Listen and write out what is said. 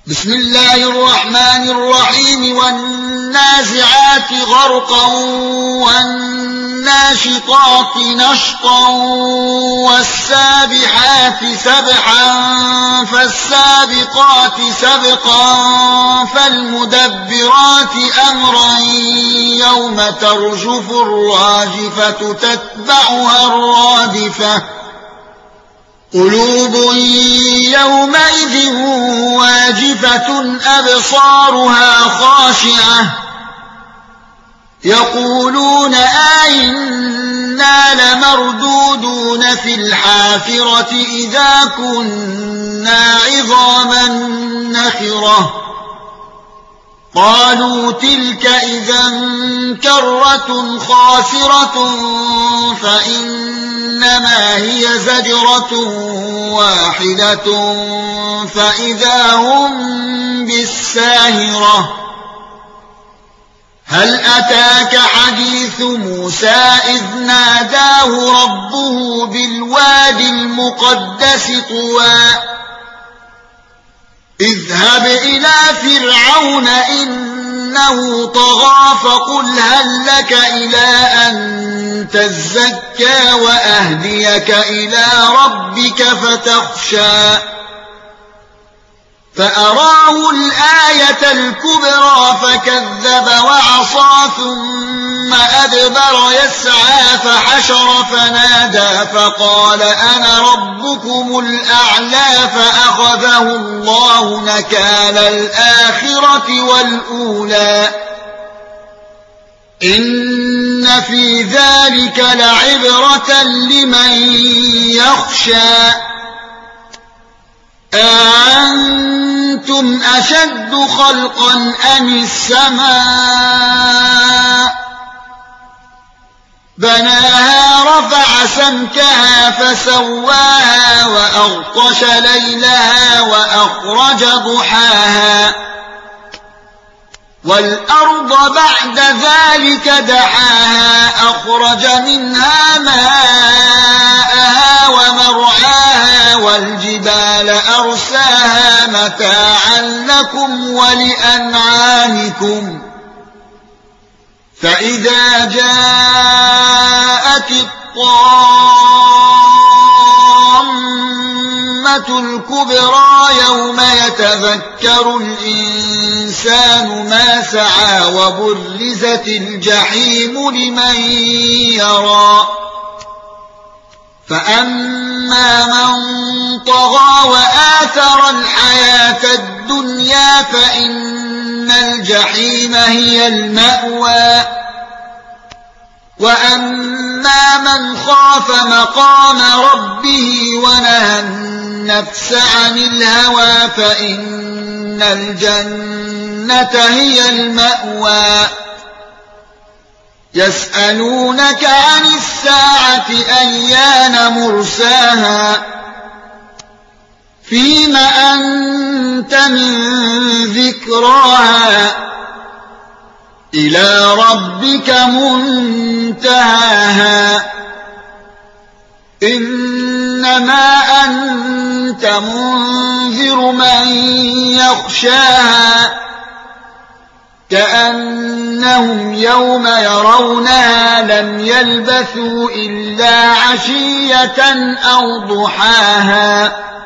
بسم الله الرحمن الرحيم والنازعات غرقا والناشطات نشطا والسابحات سبحا فالسابقات سبقا فالمدبرات أمرا يوم ترجف الراجفة تتبعها الرادفة قلوب يومئذ واجفة أبصارها خاشعة يقولون أئنا لمردودون في الحافرة إذا كنا عظاما نخرة قالوا تلك إذا كرة خاسرة فإنما هي زجرة واحدة فإذا هم بالساهرة هل أتاك حديث موسى إذ ناداه ربه بالواد المقدس طوى اذهب إلى فرعون إنه طغى فقل هل لك إلى أن تزكى وأهديك إلى ربك فتخشى فأراه الآية الكبرى فكذب وعصى ثم أدبر يسعى فحشر فنادى فقال أنا ربكم الأعلى فأخذه الله نكال الآخرة والأولى إن في ذلك لعبرة لمن يخشى أأنتم أشد خلقا أم السماء بناها رفع سمكها فسواها وأغطش ليلها وأخرج ضحاها والأرض بعد ذلك دحاها أخرج منها ماءها ومرعاها والجبال أرساها متاعا لكم ولأنعامكم فإذا جاءت الطامة الكبرى يوم يتذكر الإنسان ما سعى وبرزت الجحيم لمن يرى فأما من طغى وآثر الحياة الدنيا فإن الجحيم هي المأوى وأما من خاف مقام ربه ونهى النفس عن الهوى فإن الجنة هي المأوى يسألونك عن الساعة أيان مرساها فيم أنت من ذكراها إلى ربك منتهاها إنما أنت منذر من يخشاها كأنهم يوم يرونها لم يلبثوا إلا عشية أو ضحاها